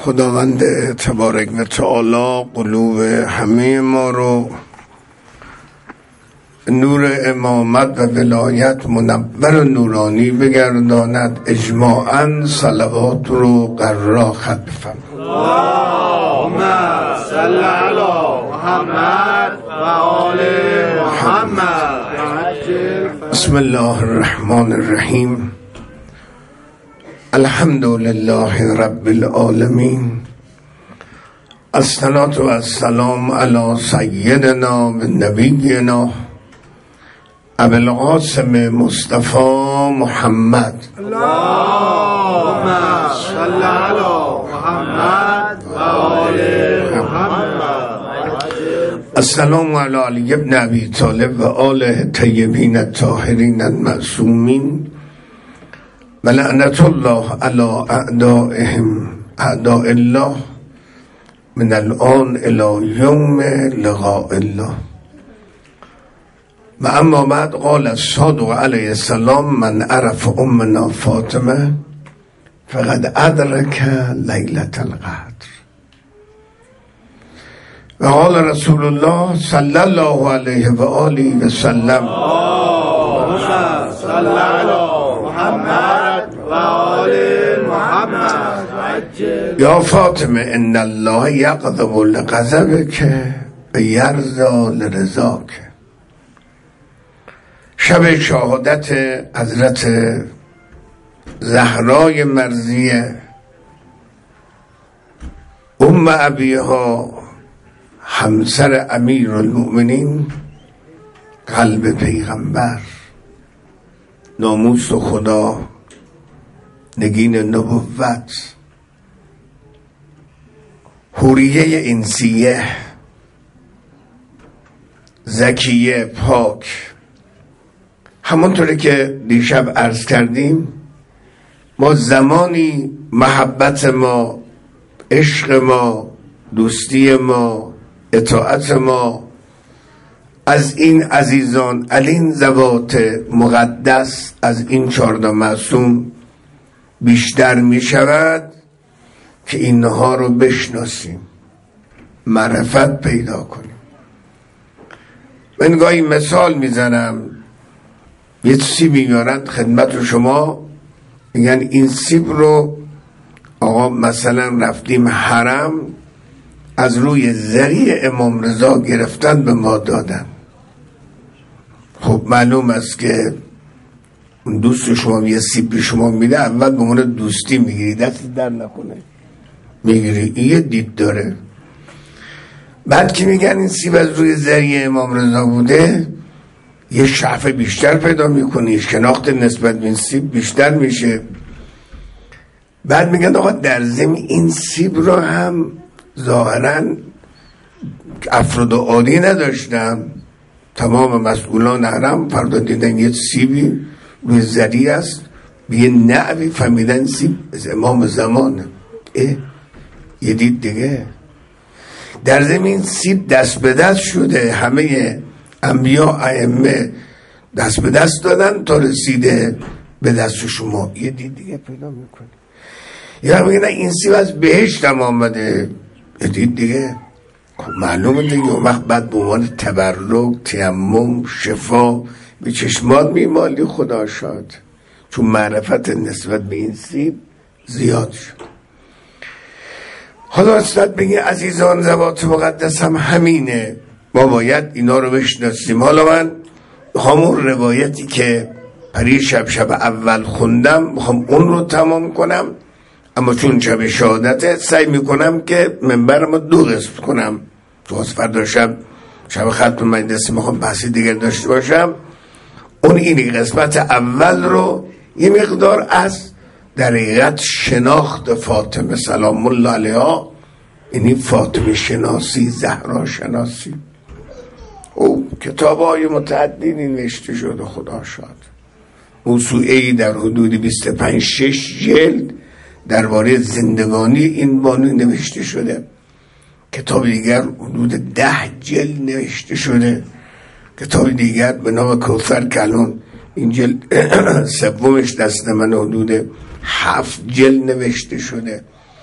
خداوند تبارک و تعالی قلوب همه ما رو نور امامت و ولایت منور و نورانی بگرداند. اجماعاً صلوات رو قرار خط بفرمایید. اللهم صل علی محمد و آل محمد. بسم الله الرحمن الرحیم. الحمد لله رب العالمین. الصلاة و السلام علی سیدنا و نبینا ابو القاسم مصطفی محمد. اللهم صل علی محمد و آل محمد. السلام علی علی ابن ابی طالب و آله طیبین الطاهرین المعصومین و لعنت الله علی اعدائهم اعداء الله من الان الی یوم لقاء الله. و اما بعد قال الصادق علیه السلام من عرف امنا فاطمه فقد ادرک لیلة القدر. و قال رسول الله صلی الله علیه و آله و سلم اللهم صل علی محمد و آل محمد. یا فاطمه ان الله یغضب لغضبک و یرضی لرضاک. شب شهادت حضرت زهرای مرضیه ام ابیها همسر امیر المؤمنین قلب پیغمبر ناموس خدا نگین نبوت حوریه انسیه زکیه پاک. همونطوری که دیشب عرض کردیم ما زمانی محبت ما، عشق ما، دوستی ما، اطاعت ما از این عزیزان، از این ذوات مقدس، از این 14 معصوم بیشتر می شود که اینها رو بشناسیم، معرفت پیدا کنیم. من گاهی مثال میزنم، یه سیبی میارن خدمت شما، میگن این سیب رو آقا مثلا رفتیم حرم از روی ذریع امام رضا گرفتن به ما دادن. خب معلوم است که اون دوست شما یه سیب به شما میده، اول به عنوان دوستی میگیری، دست در نکنه میگیری، این یه دید داره. بعد که میگن این سیب از روی ذریع امام رضا بوده، یه شعف بیشتر پیدا میکنی، شناخت نسبت به این سیب بیشتر میشه. بعد میگن آقا در ضمن این سیب رو هم ظاهرا افراد عادی نداشتم، تمام مسئولان حرم فردا دیدن یه سیبی روی ذریع است به یه نعوی فهمیدن سیب از امام زمانه. یه دید دیگه در ضمن این سیب دست به دست شده، همه انبیا ائمه دست به دست دادن تا رسیده به دست شما. یه دید دیگه پیدا میکنی. یا میگن این سیب از بهشت هم آمده، یه دید دیگه. خب معلومه دیگه اون وقت بعد به عنوان تبرک، تیمم، شفا به چشمات میمالی. خدا شاد، چون معرفت نسبت به این سیب زیاد شد. حالا استاد بگه عزیزان ذوات مقدس هم همینه، ما باید اینا رو بشناسیم. حالا من همون روایتی که پری شب اول خوندم میخوام اون رو تمام کنم، اما چون شب شهادته سعی میکنم که منبرم رو 2 قسم کنم. تو از فردا شب ختم مجلس میخوام بحثی دیگر داشته باشم. اون این قسمت اول رو یه مقدار از در حقیقت شناخت فاطمه سلام الله علیها، یعنی فاطمه شناسی، زهرا شناسی، او کتاب‌های متعددی نوشته شده. خدا شاد. موسوعه‌ای در حدود 25-6 جلد درباره زندگانی این بانو نوشته شده. کتاب دیگر حدود 10 جلد نوشته شده. کتاب دیگر به نام کوثر کلون، این جلد سومش دست من حدود 7 جلد نوشته شده.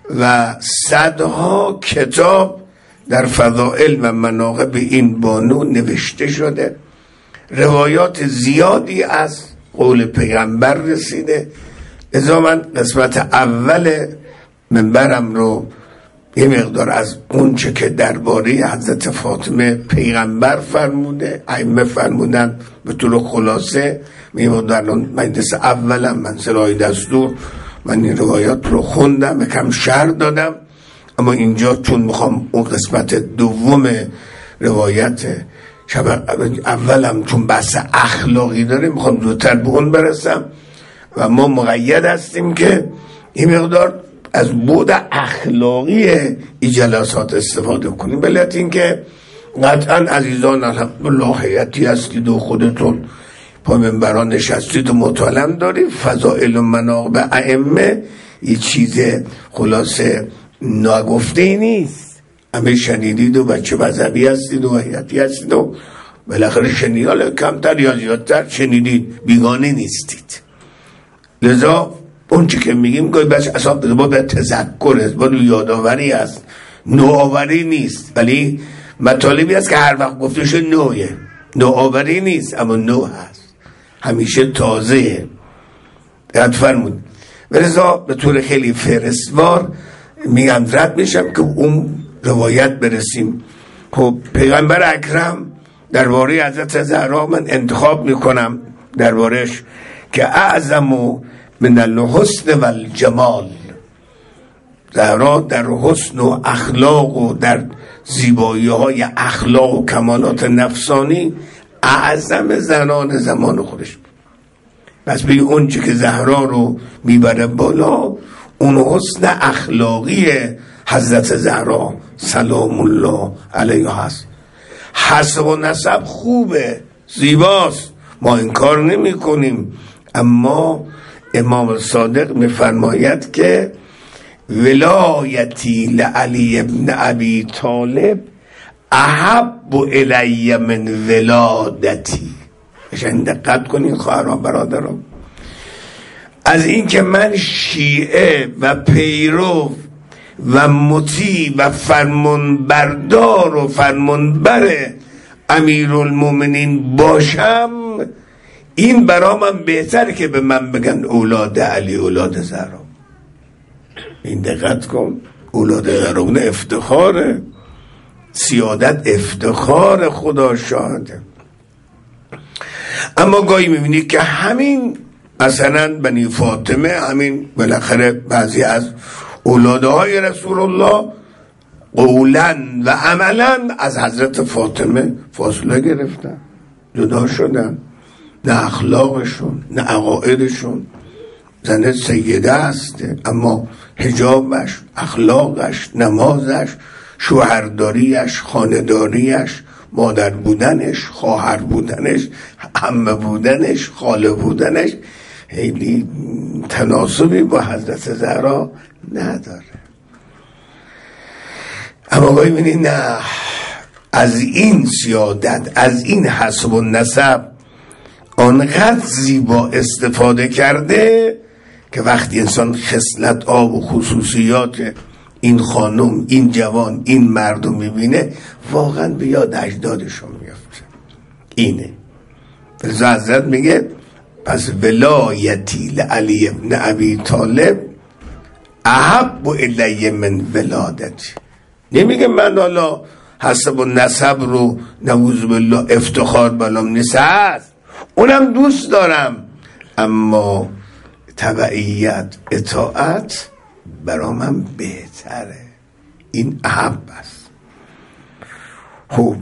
و صدها کتاب در فضائل و مناقب این بانو نوشته شده. روایات زیادی از قول پیغمبر رسیده. لذا من قسمت اول منبرم رو یه مقدار از اون چه که درباره حضرت فاطمه پیغمبر فرموده، ائمه فرمودن به طور خلاصه در مجلس اولم من سرای دستور من این روایات رو خوندم، کم شرح دادم. اما اینجا چون میخوام اون قسمت دوم روایت شب اولم چون بحث اخلاقی داره میخوام زودتر به اون برسم و ما مقید هستیم که این مقدار از بود اخلاقی این جلسات استفاده کنیم. بلکه این که قطعا عزیزان الحمدلله حیاتی هستید و خودتون پا منبران نشستید و مطالعه دارید. فضائل و مناقب ائمه یه چیز خلاصه ناگفته ای نیست، همه شنیدید و بچه مذهبی هستید و حیاتی هستید و بالاخره شنیدید، کمتر یا زیادتر شنیدید، بیگانه نیستید. لذا اون چی که میگیم گاهی بچه اصلا با تذکر است، با یادآوری است، نوآوری نیست، ولی مطالبی است که هر وقت گفته شد نوعه، نوآوری نیست اما نو هست، همیشه تازه. رد فرمود. لذا به طور خیلی فهرستوار میگم رد میشم که اون روایت برسیم. خب پیغمبر اکرم درباره حضرت زهرا من انتخاب میکنم دربارش که اعظم من الحسن و الجمال، زهرا در حسن و اخلاق و در زیبایی های اخلاق و کمالات نفسانی اعظم زنان زمان خودش. پس به اون چی که زهرا رو میبره بالا اون حسن اخلاقی حضرت زهرا سلام الله علیها هست. حسب و نسب خوبه، زیباست، ما این کار نمی کنیم، اما امام صادق میفرماید که ولایتی لعلی ابن ابی طالب احب الی من ولادتی. اشان دقت کنین خواهران برادران، از این که من شیعه و پیرو و مطیع و فرمانبردار و فرمانبر امیرالمومنین باشم، این برا من بهتره که به من بگن اولاد علی اولاد زهرا. این دقت کن، اولاد زهرا اون افتخاره، سیادت افتخار، خدا شاهده. اما گاهی میبینی که همین مثلا بنی فاطمه، همین بالاخره بعضی از اولادهای رسول الله قولا و عملا از حضرت فاطمه فاصله گرفتن، جدا شدن، نه اخلاقشون نه عقایدشون. زن سیده است اما حجابش، اخلاقش، نمازش، شوهرداریش، خانداریش، مادر بودنش، خواهر بودنش، عمه بودنش، خاله بودنش خیلی تناسبی با حضرت زهرا نداره. اما باید بینید نه، از این سیادت، از این حسب و نسب آنقدر زیبا استفاده کرده که وقتی انسان خصلت آب و خصوصیات این خانم، این جوان، این مردم میبینه واقعا به یاد اجدادشون میفته. اینه رضا حضرت میگه پس ولایتی لعلی ابن ابی طالب احب الی من ولادتی. نمیگه من حالا حسب و نسب رو نعوذ بالله افتخار بلام نیست، هست، اونم دوست دارم، اما تبعیت، اطاعت برا من بهتره. این احب است. خوب،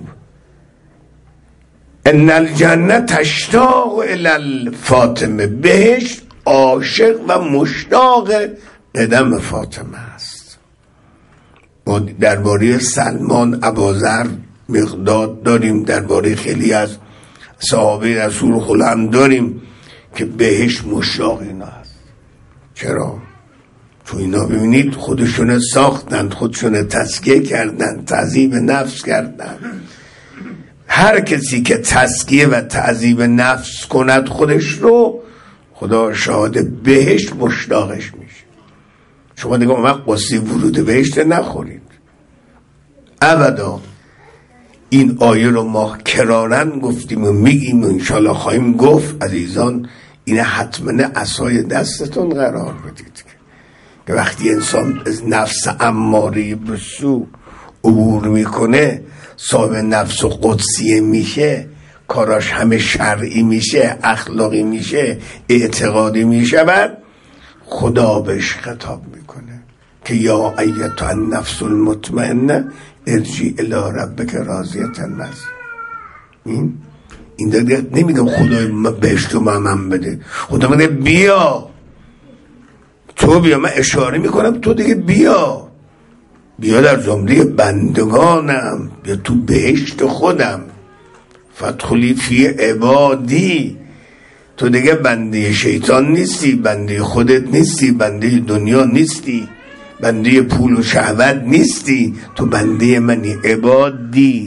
ان الجنه تشتاق الی الفاطمه، بهشت عاشق و مشتاق قدم فاطمه است. ما درباره سلمان، ابوذر، مقداد داریم، درباره خیلی از صحابه رسول خدا داریم که بهشت مشتاق اینا است. چرا؟ چون اینا ببینید خودشون ساختند، خودشون تزکیه کردند، تعذیب نفس کردند. هر کسی که تزکیه و تعذیب نفس کند خودش رو، خدا شاهد بهشت مشتاقش میشه. شما دیگه اون وقت قصه ورود بهشت نخورید ابدا. این آیه رو ما کرارن گفتیم و میگیم و انشالله خواهیم گفت. عزیزان این حتما عصای دستتون قرار بدید که وقتی انسان از نفس اماره به سو عبور میکنه صاحب نفس و قدسیه میشه، کاراش همه شرعی میشه، اخلاقی میشه، اعتقادی میشه، بعد خدا بهش خطاب میکنه که یا ایتها النفس المطمئنه ارجعی الی ربک راضیة مرضیة. این دیگه نمیگم خدای بهشت من بده، خدا میگه بیا تو بیا، من اشاره میکنم تو دیگه بیا در زمره بندگانم، بیا تو بهشت خودم، فادخلی فی عبادی. تو دیگه بنده شیطان نیستی، بنده خودت نیستی، بنده دنیا نیستی، بنده پول و شهوت نیستی، تو بنده منی، عبادی.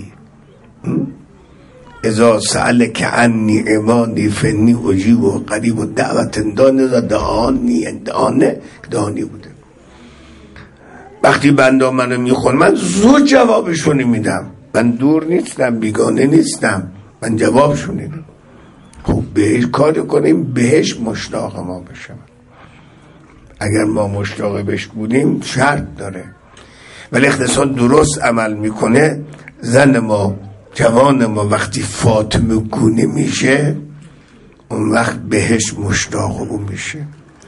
اذا سألک عنی عبادی فانی اجیب و قریب و دعوت دانی بوده. وقتی بنده منو میخون من زود جوابشونی میدم، من دور نیستم، بیگانه نیستم، من جوابشونی میدم. خب بهش کار کنیم بهش مشتاق ما بشم. اگر ما مشتاق بهش بودیم شرط داره، ولی اقتصاد درست عمل میکنه. زن ما، جوان ما وقتی فاطمه گونه میشه اون وقت بهش مشتاق او میشه.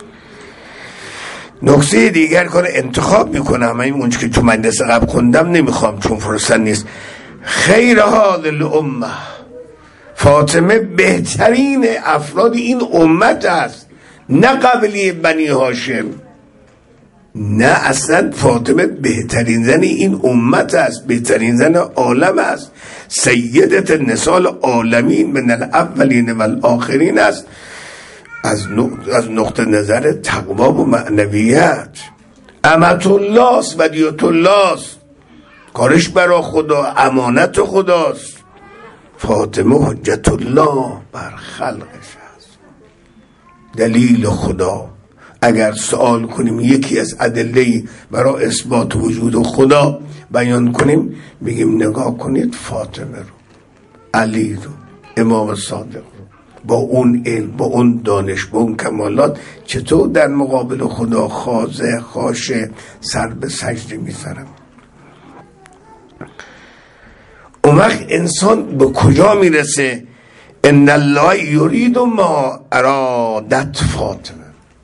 نکته دیگر کار انتخاب میکنم، من اون که تو مدرسه قبل خوندم نمیخوام چون فرصت نیست. خیر هذه الامه، فاطمه بهترین افراد این امت است، نه قبلی بنی هاشم، نه اصلا. فاطمه بهترین زن این امت است، بهترین زن عالم است، سیدت نساء العالمین من الاولین و الاخرین است. از نقطه نظر تقوا و معنویت امت الله است، ودیعت الله است، کارش برای خدا، امانت خداست. فاطمه حجت الله بر خلقش است، دلیل خدا. اگر سوال کنیم یکی از ادله برای اثبات وجود خدا بیان کنیم، بگیم نگاه کنید فاطمه رو، علی رو، امام صادق رو، با اون علم، با اون دانش، با اون کمالات چطور در مقابل خدا خاضع، خاشع، سر به سجده می‌ذارن. اون وقت انسان به کجا میرسه؟ ان الله یرید ما ارادت فاطمه.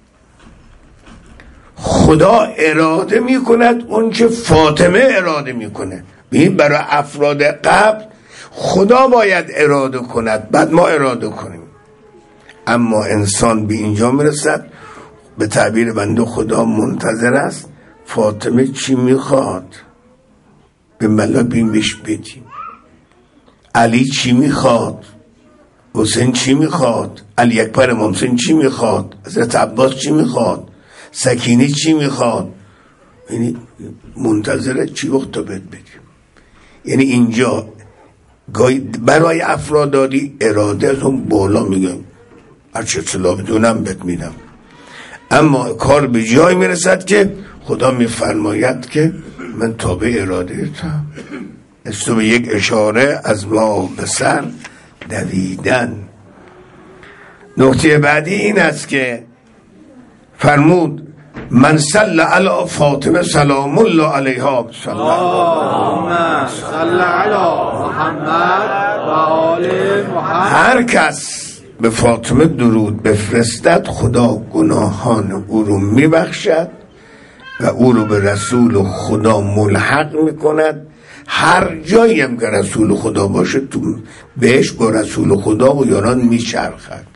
خدا اراده میکند اون که فاطمه اراده میکنه. ببین برای افراد قبل خدا باید اراده کند، بعد ما اراده کنیم. اما انسان به اینجا میرسد، به تعبیر بنده خدا منتظر است فاطمه چی میخواد، به ملا بیمش بدیم. علی چی میخواد، حسین چی میخواد، علی اکبر امام حسین چی میخواد، حضرت عباس چی میخواد، سکینه چی میخواد. یعنی منتظره چی وقت تا بهت بدیم. یعنی اینجا برای افراداری اراده از اون بالا میگم هرچه اطلاع بدونم بهت میدم، اما کار به جای میرسد که خدا میفرماید که من تابع اراده تام. استو به یک اشاره از ما به سر دویدن. نکته بعدی این است که فرمود من صلی علی فاطمه سلام الله علیها، اللهم صل علی محمد و آل محمد. هر کس به فاطمه درود بفرستد خدا گناهان او رو میبخشد و او رو به رسول خدا ملحق میکند. هر جایی هم که رسول خدا باشه تو بهش با رسول خدا و یاران میچرخد.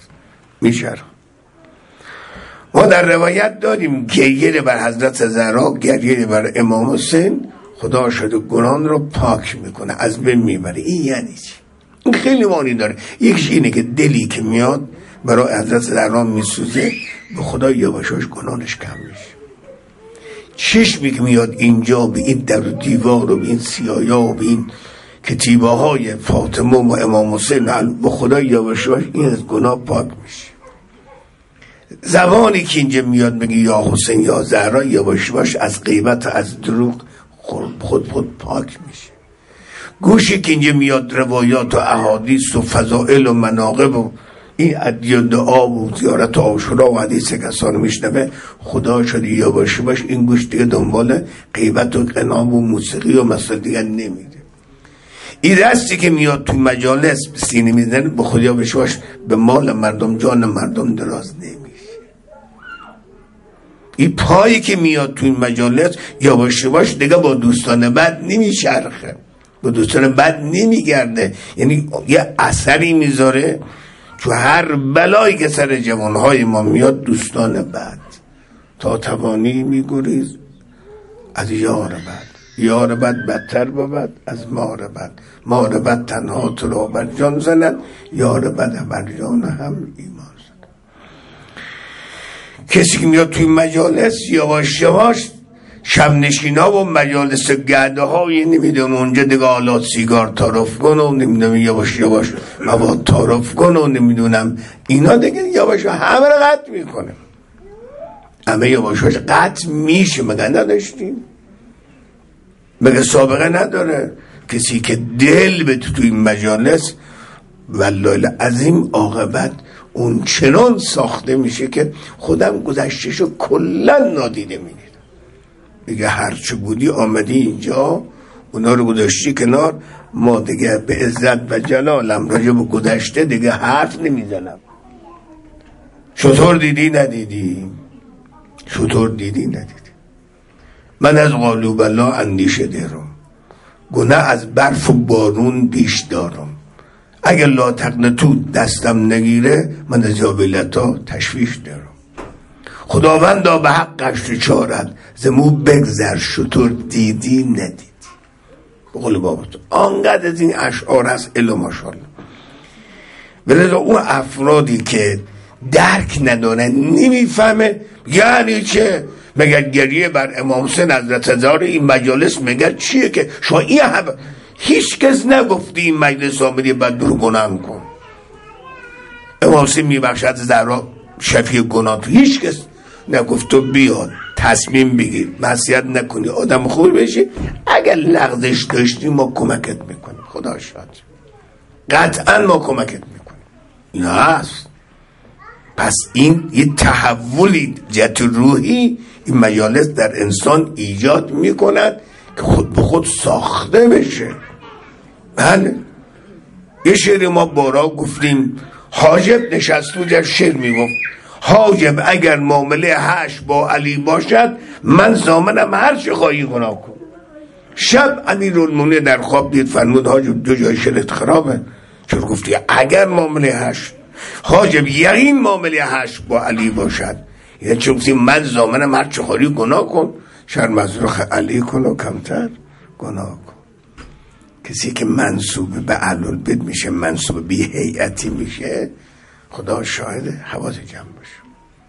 ما در روایت داریم گریه بر حضرت زهرا، گریه بر امام حسین، خدا شده گناهان رو پاک میکنه، از بین میبره. این یعنی چی؟ این خیلی معنی داره. یکیش اینه که دلی که میاد برای حضرت زهرا میسوزه، به خدا یواشاش گناهش کم میشه. چشمی که میاد اینجا به این در و دیوار و به این سیایا و به این کتیبه های فاطمه و امام حسین، به خدا یواشاش این از گناه پاک میشه. زبانی که اینجا میاد میگه یا حسین یا زهرا، یواش باش از غیبت و از دروغ خود پاک میشه. گوشی که اینجا میاد روایات و احادیث و فضائل و مناقب و این ادعیه دعا و زیارت و عاشورا و حدیث کسان میشنوه، خدا شده یواش باش این گوش دیگه دنبال غیبت و غنام و موسیقی و مسائل دیگه نمیده. این دستی که میاد تو مجالس سینه میزنه، به خدا بشواش به مال مردم جان مردم دراز نمیشه. این پایی که میاد تو این مجالس یواش باش دیگه با دوستان بد نمیشرخه، با دوستان بد نمیگرده، یعنی یه اثری میذاره تو هر بلایی که سر جوانهای ما میاد. دوستان بد تا توانی میگریز از یار بد، یار بد بدتر بود از مار بد، مار بد تنها تو را بر جان زند، یار بد بر جان هم ایمان زند. کسی که میاد توی مجالس یواش یواش شب نشینا و مجالس گرده های نمیدونم اونجا دیگه آلات سیگار تعارف کن و نمیدونم یواش یواش مواد تعارف کن و نمیدونم اینا دیگه یواش همه رو قطع میکنه. همه یواش یواش قطع میشه. مگه نداشتیم؟ مگه سابقه نداره؟ کسی که دل به تو این مجالس والله العظیم عاقبت اون چنان ساخته میشه که خودم گذشتشو کلا نادیده میگیرم. دیگه هرچه بودی آمدی اینجا، اونا رو گذاشتی کنار، ما دیگه به عزت و جلالم راجع به گذشته دیگه حرف نمیزنم. شطور دیدی ندیدی؟ شطور دیدی ندیدی؟ من از قالوب الله اندیشه دارم، گناه از برف و بارون بیش دارم. اگر لا تقنطوا دستم نگیره، من از یابلتا تشویش دارم. خداوندا به حقش تو چارت، زمو بگذر شطور دیدی ندیدی. به قول بابا تو آنقدر از این اشعار هست الا ماشاءالله. ولی اون افرادی که درک ندارن نمیفهمه یعنی چه، مگر گریه بر امام حسین حضرت زهرا این مجالس مگر چیه که شما این هیچ کس نگفتی این مجلس آمدی بعد برو گناه کن. امام حسین میبخشد زهرا شفیع گناه، تو هیچ کس نگفت تو بیاد تصمیم بگیر معصیت نکنی آدم خوب بشی. اگر لغزش داشتی ما کمکت میکنیم، خدا شاد، قطعا ما کمکت میکنیم. این هست. پس این یه تحولی جهت روحی این مجالس در انسان ایجاد میکند که خود به خود ساخته بشه. بله یه شعر ما بارا گفتیم، حاجب نشست و در شعر میگفت حاجب اگر معامله هش با علی باشد، من زامنم هر چه خواهی گناه کن. شب امیرالمومنین در خواب دید، فرمود حاجب دو جای شعرت خرابه. چرا گفتی اگر معامله هش؟ حاجب یقین معامله هش با علی باشد، یعنی چون گفتی من زامنم هر چه خواهی گناه کن، شرم از رخ علی کن و کمتر گناه کن. کسی که منصوب به اهل‌البیت میشه، منصوب به هیئتی میشه، خدا شاهده حواس جمع باشه.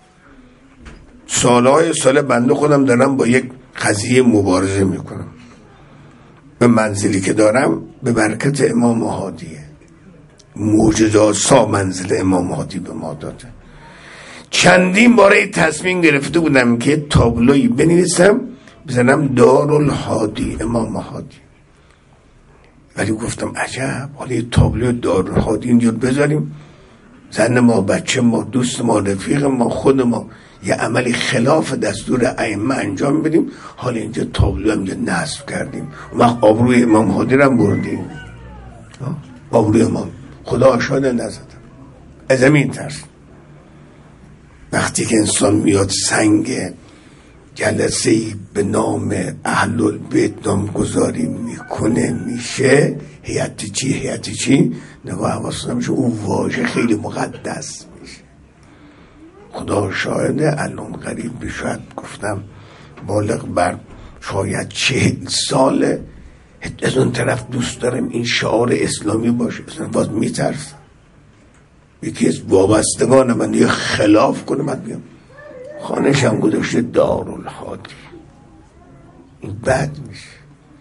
سالهای سال بنده خودم دارم با یک قضیه مبارزه میکنم. به منزلی که دارم به برکت امام هادیه، معجزه‌آسا منزل امام هادی به ما داده. چندین باره تصمیم گرفته بودم که تابلویی بنویسم بزنم دارالهادی امام هادی، ولی گفتم عجب حالا یه تابلو دارالهادی اینجور بذاریم، زن ما، بچه ما، دوست ما، رفیق ما، خود ما یه عملی خلاف دستور ائمه انجام بدیم، حالا اینجا تابلو اینجا نصب کردیم، اون وقت آبروی امام هادی رو بردیم. آبروی امام خدا شاده نزدم از همین ترس. وقتی که انسان میاد سنگ جلسه‌ای به نام اهل‌البیت نامگذاری میکنه، میشه هیئت چی نگاه حواسم میشه اون واژه خیلی مقدس میشه. خدا شاهده الان قریب بشد گفتم بالغ بر شاید 40 ساله از اون طرف دوست دارم این شعار اسلامی باشه، اصلا باز میترسم یکی از وابستگان من یه خلاف کنه، من بیام خانه‌ش هم گذاشته دارالهادی، این بد میشه.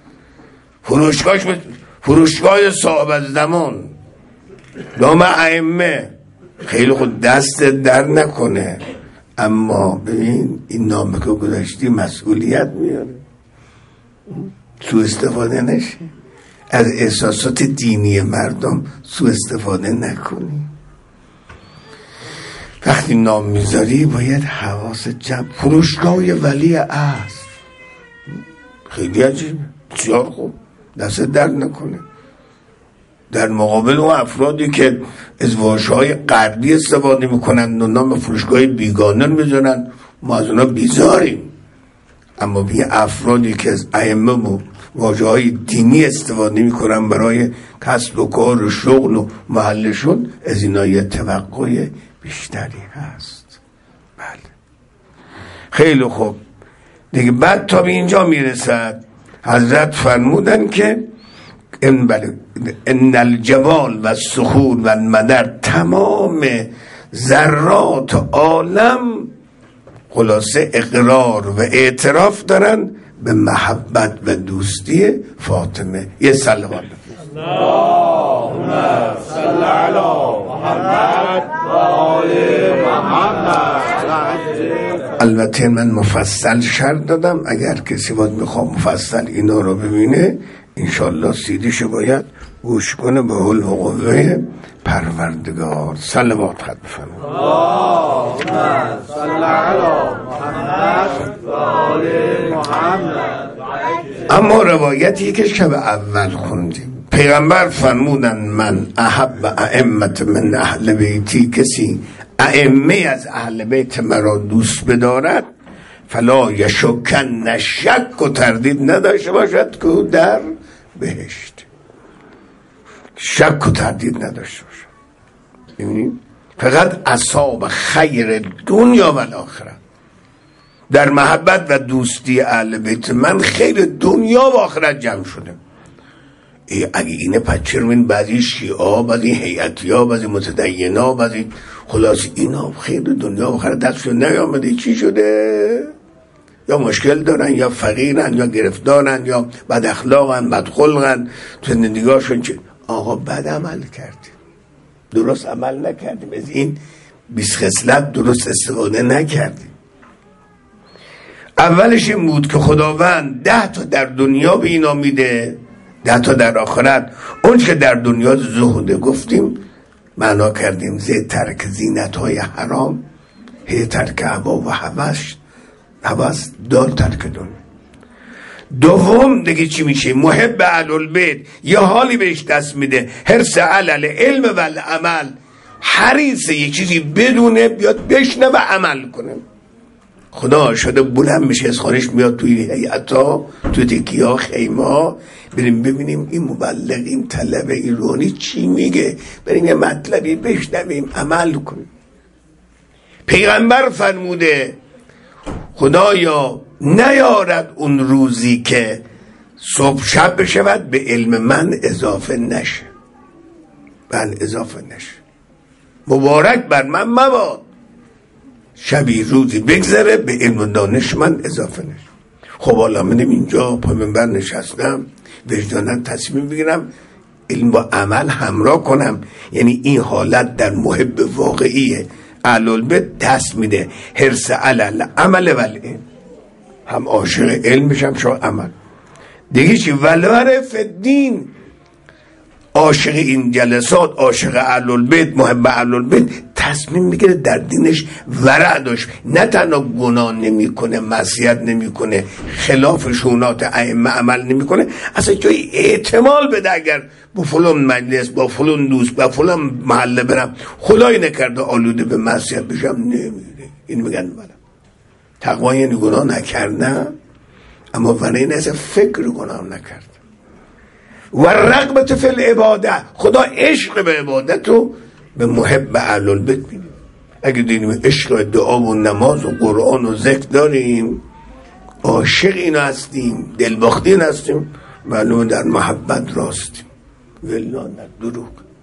فروشگاه صاحب زمان نام ائمه خیلی خود دست در نکنه، اما ببین این نامه که گذاشتی مسئولیت میاره، سوء استفاده نشه از احساسات دینی مردم، سوء استفاده نکنی. وقتی نام میذاری باید حواس جمع. فروشگاه ولی عصر خیلی عجیبه، بسیار خوب، دست درد نکنه. در مقابل اون افرادی که از واژه‌های غربی استفاده میکنن و نام فروشگاه بیگانه میذارن، ما از اونا بیزاریم. اما بی افرادی که از ائمه و واژه‌های دینی استفاده میکنن برای کسب و کار و شغل و محلشون، از اینا یه توقع بیشتری هست. بله خیلی خوب دیگه. بعد تا به اینجا میرسد حضرت فرمودن که ان الجبال و الصخور و المدر، تمام ذرات عالم خلاصه اقرار و اعتراف دارن به محبت و دوستی فاطمه. یه صلوات اللهم صل علی محمد و آل محمد. البته من مفصل شرط دادم، اگر کسی باید میخوام مفصل اینا رو ببینه انشالله سیدیش باید گوش کنه به حول و قوه پروردگار. صلوات خط بفرمایید. اللهم صل علی محمد و آل محمد. اما روایتی که شب اول خوندیم، پیغمبر فرمودن من احب ائمت من اهل بیتی، کسی ائمه از اهل بیت مرا دوست بدارد، فلا یشکن، شک و تردید نداشته باشد که او در بهشت. شک و تردید نداشته باشد. ببینید فقط اصحاب خیر دنیا و الاخره در محبت و دوستی اهل بیت من خیر دنیا و آخرت جمع شده. اگه اینه پچرمین بعضی شیعه، بعضی هیئتی‌ها، بعضی متدینا، بعضی خلاص اینا خیر دنیا و آخرت دستشون نیامده. چی شده؟ یا مشکل دارن، یا فقیرن، یا گرفتارن، یا بد اخلاقن، بد خلقن، تو زندگی‌هاشون چه؟ آقا بد عمل کردیم، درست عمل نکردیم، از این 20 خصلت درست استفاده نکردیم. اولش این بود که خداوند 10 تا در دنیا به اینا میده، 10 تا در آخرت. اون که در دنیا زهده گفتیم، معنا کردیم زه ترک زینت‌های حرام، هی ترک هوا و هوس دار ترک دنیا. دوم دیگه چی میشه؟ محب اهل البیت، یه حالی بهش دست میده، حرص علی العلم و العمل، حریص یه چیزی بدونه بیاد بشنه و عمل کنه. خدا شده بلند میشه از خانش میاد توی هیئتا، توی تکیه خیمه ها، بریم ببینیم این مبلغ، این طلبه ایرانی چی میگه، بریم یه مطلبی بشنویم عمل کنیم. پیغمبر فرموده خدایا نیارد اون روزی که صبح شب بشود به علم من اضافه نشه، من اضافه نشه، مبارک بر من مباد شبی روزی بگذره به علم و دانش من اضافه نشه. خب حالا منم اینجا پای منبر نشستم، وجدانم تصمیم بگیرم علم با عمل همراه کنم. یعنی این حالت در محب واقعیه اهل البیت دست میده، حرص علی العمل و العلم، هم عاشق علم بشم شو عمل دیگه. چی؟ ولور فی الدین، عاشق این جلسات، عاشق اهل البیت، محب اهل البیت، تصمیم میگیره در دینش ورع داشت، نه تنها گناه نمیکنه، معصیت نمیکنه، خلاف شونات ائمه عمل نمیکنه، اصلا جای احتمال بده اگر با فلان مجلس، با فلان دوست، با فلان محله برم خدای نکرده آلوده به معصیت بشم، نمیره. این میگن برم تقوا یعنی گناه نکردن، اما برای این اصلا فکر گناه نکرد. و رغبت فی العباده، خدا عشق به عبادت رو به محب اهل البیت میده. اگه دیدیم عشق دعا و نماز و قرآن و ذکر داریم، عاشق اینا هستیم، دلباختی هستیم، معلومه در محبت راستیم، ولا نه دروغ.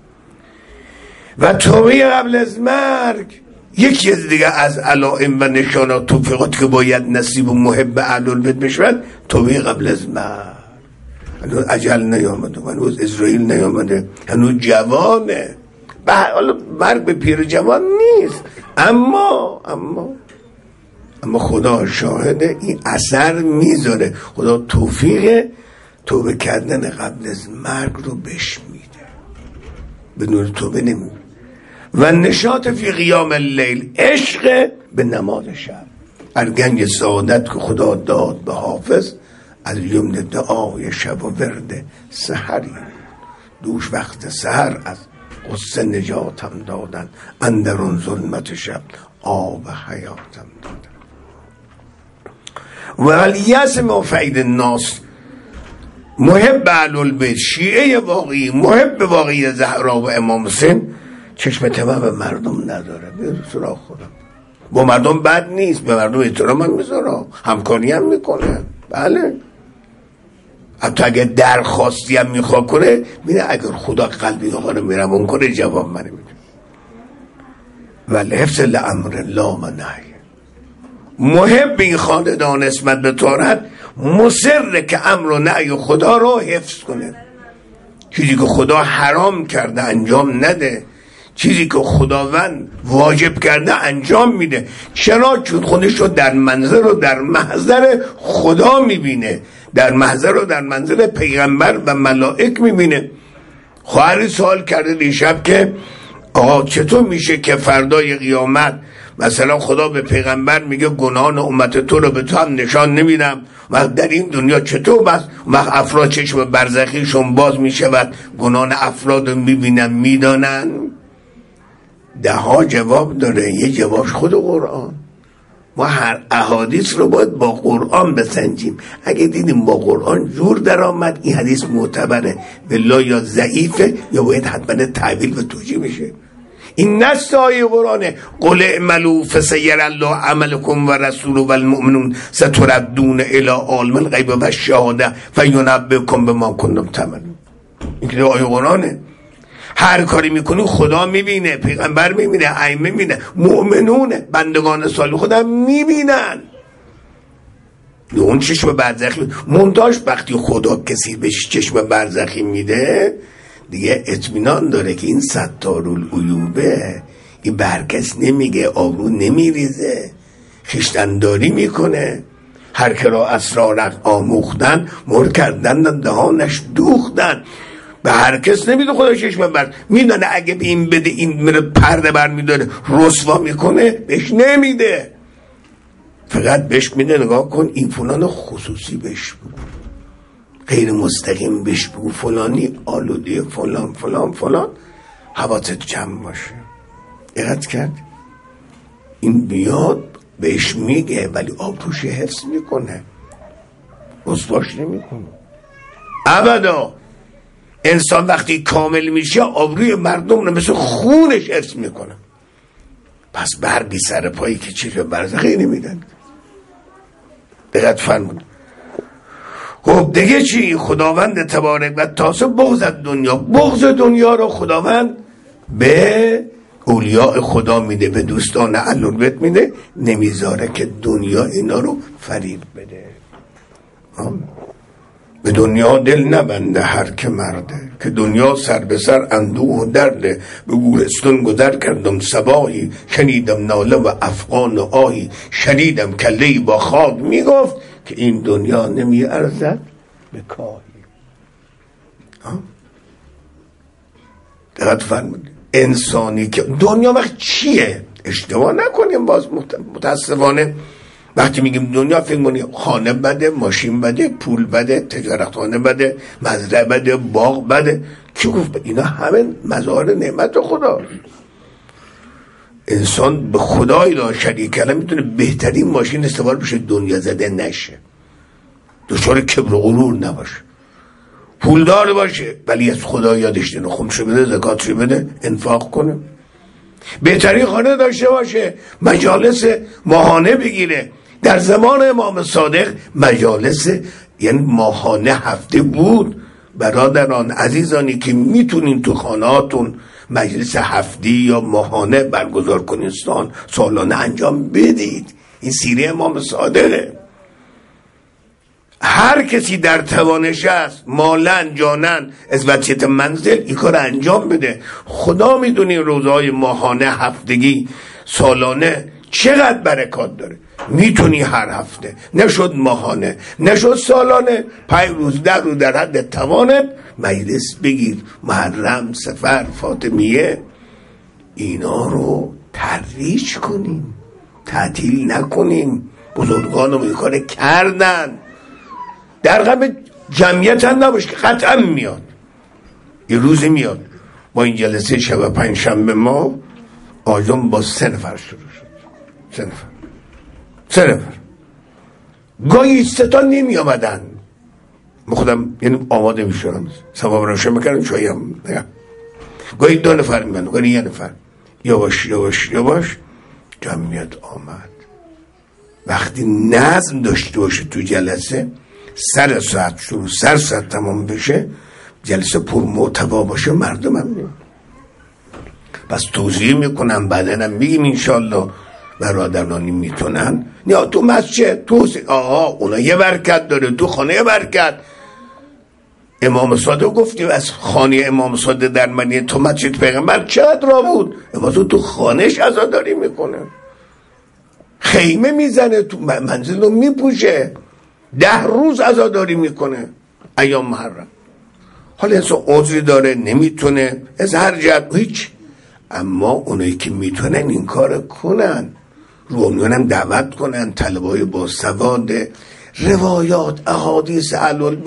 و توبه قبل از مرگ یکی از دیگه از علائم و نشانات توفیقات که باید نصیب و محب اهل البیت بشود، توبه قبل از مرگ. هنوز اجل نیامده، هنوز اسرائیل نیامده، هنوز جوانه. حالا مرگ به پیر جوان نیست، اما اما خدا شاهده این اثر میذاره. خدا توفیق توبه کردن قبل از مرگ رو بهش میده، بدون توبه نمیده. و نشاط فی قیام اللیل، عشق به نماز شب. ارگنج سعادت که خدا داد به حافظ، از یمن دعای شب و ورد سحری. دوش وقت سحر از غصه نجاتم دادن، اندرون ظلمت شب آب حیاتم دادن. و الیسم فید الناس، محب اهل البیت، شیعه واقعی، محب واقعی زهرا و امام حسین، چشم طمع به مردم نداره، به سراغ خودم. با مردم بد نیست، به مردم احترام هم میذاره، همکاری هم میکنه. بله، حتی اگه درخواستی هم میخواه کنه، میره اگر خدا قلبی آقا رو میرمون کنه جواب منه میده. ولی حفظ لامر الله و نهی، محب این خاندان اسمت به طاعت، مصر که امر و نهی خدا رو حفظ کنه. چیزی که خدا حرام کرده انجام نده، چیزی که خداوند واجب کرده انجام میده. چرا؟ چون خودش رو در منظر و در محضر خدا میبینه، در محضر و در منظر پیغمبر و ملائک میبینه. خواهری سوال کرده دیشب که آقا چطور میشه که فردای قیامت مثلا خدا به پیغمبر میگه گناهان امت تو رو به تو هم نشان نمیدم، و در این دنیا چطور بس افراد چشم برزخیشون باز میشود گناهان افراد رو میبینن میدانن؟ ده ها جواب داره، یه جوابش خود قرآن. ما هر احادیث رو باید با قرآن بسنجیم. اگه دیدیم با قرآن جور در آمد این حدیث معتبره، بالله یا ضعیفه یا باید حتما تعبیل و توجیه میشه. این نص آیه قرآنه، قل اعملوا فسیر الله عملکم و رسوله و المؤمنون ستردون الی عالم الغیب و الشهاده فینبئکم بما کنتم تعملون. این که آیه قرآنه. هر کاری میکنی خدا میبینه، پیغمبر میبینه، ائمه میبینه، مؤمنون بندگان صالح خدا میبینن. اون چشم برزخی منتاش وقتی خدا کسی بهش چشم برزخی میده دیگه اطمینان داره که این ستارالعیوبه، این برکس نمیگه، آبرو نمیریزه، خیشتنداری میکنه. هر که را اسرار آموختن مر کردن دهانش دوختن. به هر کس نمیده خدا چشم بر، میدونه اگه به این بده این میره پرده بر میداره رسوا میکنه، بهش نمیده. فقط بهش میده نگاه کن این فلان خصوصی بهش بگو، غیر مستقیم بهش بگو، فلانی آلوده فلان فلان فلان، حواست جمع باشه. دقت کرد؟ این بیاد بهش میگه ولی آبروش حفظ میکنه، رسواش نمیکنه ابدا. انسان وقتی کامل میشه آبروی مردم رو مثل خونش حفظ میکنه. پس برگی سر پایی که چیز برزخی نمیدن. دقت فرمود. خب دیگه چی؟ خداوند تبارک و تعالی بغض دنیا، بغض دنیا رو خداوند به اولیاء خدا میده، به دوستان اهل البیت میده، نمیذاره که دنیا اینا رو فریب بده. به دنیا دل نبنده هر که مرده، که دنیا سر به سر اندوه و درده. به گورستان گذر کردم صباحی، شنیدم ناله و افغان و آهی. شنیدم کله‌ای با خاک میگفت که این دنیا نمی ارزد به کاهی. دقت فرمودید. انسانی که دنیا وقت چیه؟ اشتباه نکنیم، باز متاسفانه وقتی میگیم دنیا فکر کنیم خانه بده، ماشین بده، پول بده، تجارتخانه بده، مزرعه بده، باغ بده. کی گفت؟ اینا همه مظاهر نعمت خدا. انسان به خدای لا شریک له میتونه بهترین ماشین استفاده بشه، دنیا زده نشه، دچار کبر و غرور نباشه، پولدار باشه ولی از خدا یادش نره، خمسه بده، زکاتش بده، انفاق کنه. بهترین خانه داشته باشه، مجالس ماهانه بگیره. در زمان امام صادق مجالس یعنی ماهانه هفته بود. برادران عزیزانی که میتونین تو خانهاتون مجلس هفتی یا ماهانه برگزار کنین، سالانه انجام بدید. این سیره امام صادقه. هر کسی در توانش است، مالن جانن از وجهت منزل، این کار انجام بده. خدا میدونی روزهای ماهانه، هفتگی، سالانه چقدر برکات داره. میتونی هر هفته، نشد ماهانه، نشد سالانه، 5 روز 10 روز در حد توانت مجلس بگیر. محرم، سفر، فاطمیه، اینا رو ترویج کنیم، تعطیل نکنیم. بزرگان رو این کار کردن. در غم جمعیت هم نباش که قطعا میاد، یه روزی میاد. با این جلسه شب 5 شنبه ما آجام با 3 نفر شروع شد. 3 نفر گاهی 3 تا نمی آمدن. من خودم یعنی آماده می شدم، ثواب روشن میکردم، چایی هم گاهی 2 نفر می آمدن، گاهی 1 نفر. یواش جمعیت آمد. وقتی نظم داشته باشه تو جلسه، سر ساعت شروع، سر ساعت تمام بشه، جلسه پر محتوا باشه، مردم هم میاد. پس توضیح میکنم، بعدنم میگیم انشالله برادرانی میتونن. یا تو مسجد توضیح، اونا یه برکت داره، تو خانه یه برکت. امام صادق گفتیم از خانه امام صادق در مدینه تو مسجد پیغمبر چقدر را بود. اما تو خانهش عزاداری میکنه، خیمه میزنه، تو منزل رو میپوشه، 10 روز عزاداری میکنه ایام محرم. حالا انسان عذری داره، نمیتونه، از هر جهت هیچ. اما اونایی که میتونن این کار کنن، رومیان هم دعوت کنن، طلبای با سواد، روایات، احادیث علل،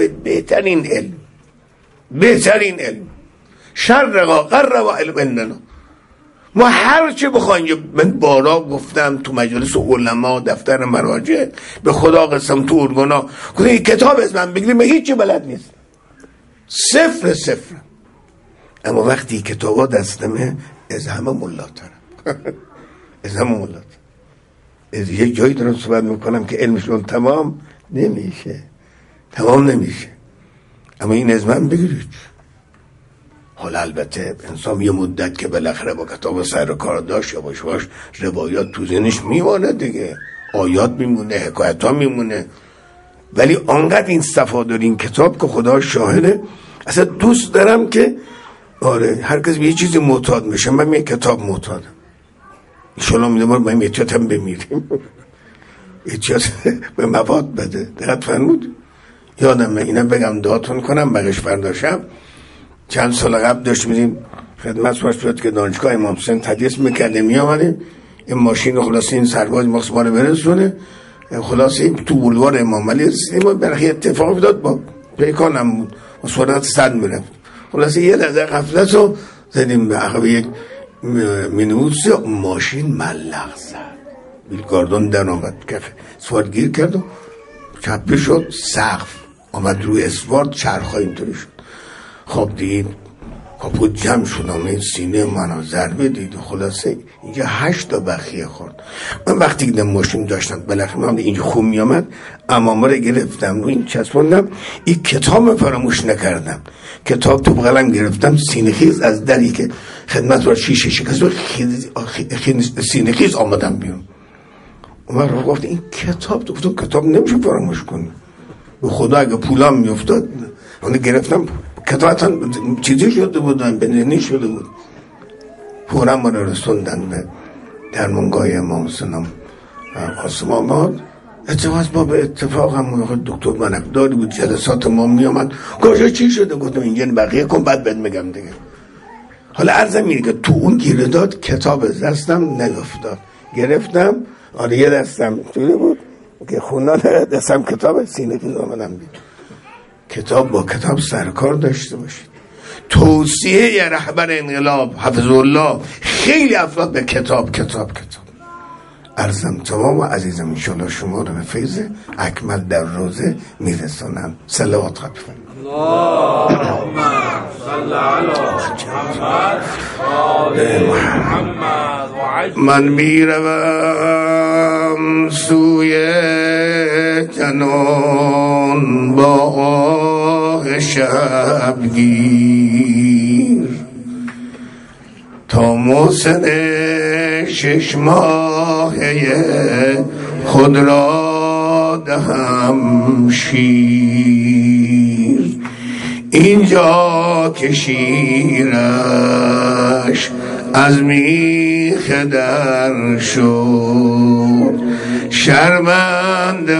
بهترین علم، شرقا قربا علم اننا. ما هر چه بخوایم، من بارا گفتم تو مجلس علما، دفتر مراجع، به خدا قسم تو ارگانا گفتم این کتاب از من بگیریم، هیچی بلد نیست، صفر. اما وقتی کتابا دستمه از همه ملاترم از همه ملاترم. از یک جایی دارم صحبت میکنم که علمشون تمام نمیشه. اما این از من بگیرید. حالا البته انسان یه مدت که بالاخره با کتاب سر کار داشت، یا باش روایات تو ذهنش میمونه دیگه، آیات میمونه، حکایت ها میمونه، ولی آنقدر این صفا داره این کتاب که خدا شاهده. اصلا دوست دارم که هر کس به یه چیزی معتاد میشه، من به کتاب معتادم. انشالله میدونم ما این احتیاط هم بمیریم. احتیاط به مواد بده. دقیق فرمود. یادم اینم بگم دعاتون کنم. بقیش فرداشم چند سال قبل داشت میدیم خدمت باش بیاد که دانشگاه امام حسین تدریس میکرده، میامدیم این ماشین خلاصه این سرباز ماست ما رو برسونه، خلاصه این تو بولوار امام علی رسیدیم، برخی اتفاق داد با پیکانم بود و سرعت 100 میرفت. خلاصه یه لحظه غفلت رو زدیم به عقب یک مینوس، ماشین ملق زد، بیلگاردون در آمد کف سوار گیر کرد و چپه شد، سقف آمد روی اسوارد، چرخ‌ها اینطوری شد. خب دید کاپوت جمع شد، آمد سینه منو ضربه دید و خلاصه اینجا 8 تا بخیه خورد. من وقتی که ماشین داشتم بالاخره من اینجا خوب می آمد، امامه رو گرفتم رو این چسبوندم، این کتاب فراموش نکردم، کتاب تو بغلم گرفتم، سینه خیز از دری که خدمت را شیشه شکست و سینه خیز آمدم بیرون. من رو گفت این کتاب، تو گفتم کتاب نمیشه فراموش کنی، به خدا اگه پولام میافتاد اون گرفتم. کتابتان چیزی شده بودن، بنزینی شده بود. فورا ما رو رسوندن به درمانگاه امام حسین قاسم آباد. اتفاق به اتفاق هم دکتر منقداری بود، جلسات ما می آمد، کجا چی شده؟ گفتم اینجا بقیه کن بعد بهت میگم دیگه. حالا عرضم اینه که تو اون گیره داد کتاب از دستم نیفتاد، گرفتم، یه دستم توی بود که خوندن، دستم کتاب سینه که آمدم دید. کتاب با کتاب سرکار داشته باشید. توصیه ی رهبر انقلاب حفظ الله خیلی افراد به کتاب. عرضم تمام و عزیزم انشالله شما رو به فیض اکمل در روزه میرسانم. صلوات خواهد اللهم صل علی محمد. من میروم سوی جنان با آه شبگیر، تا محسن 6 ماهه خود را دهم شیر. اینجا که شیرش از میخ در شد شرمند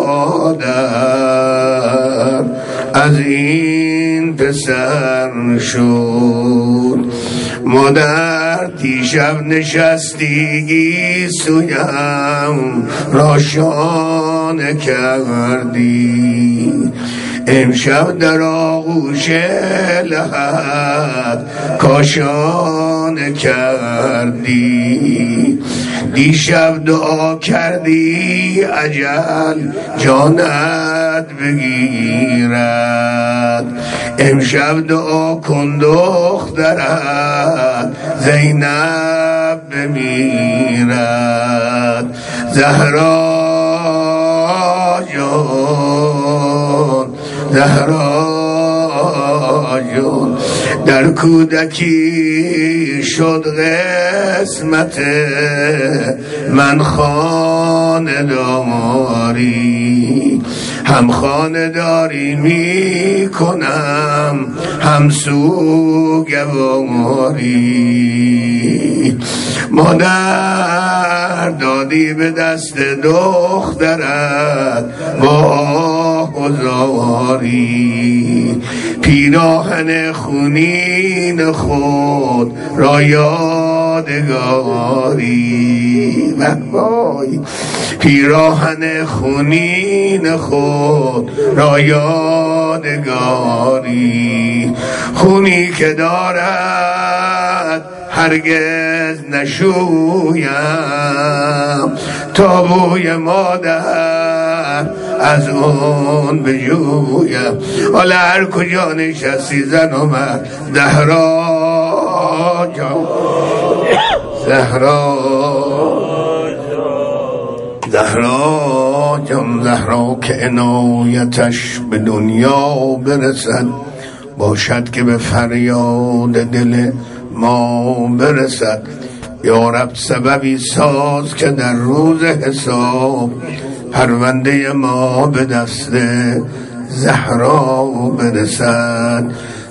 مادر از این پسر شد مادر دیشب نشستیگی سویم راشانه کردی امشب در آغوش لحد کاشانه کردی دیشب دعا کردی اجل جانت بگیرد امشب دعا کن دخترت زینب بمیرد زهرا جان زهرا جان در کودکی شد قسمت من خانداری هم خانداری می کنم هم سوگواری مادر دادی به دست دخترت با هزاری پیراهن خونین خود را یادگاری وای پیراهن خونین خود را یادگاری خونی که دارد هرگز نشویم تا بوی مادر از اون بجویم حالا هر کجا نشستی زن و مرد زهرا جان زهرا زهرا جان زهرا که عنایتش به دنیا برسد باشد که به فریاد دل ما برسد یا رب سببی ساز که در روز حساب پرونده ما به دست زهرا برسد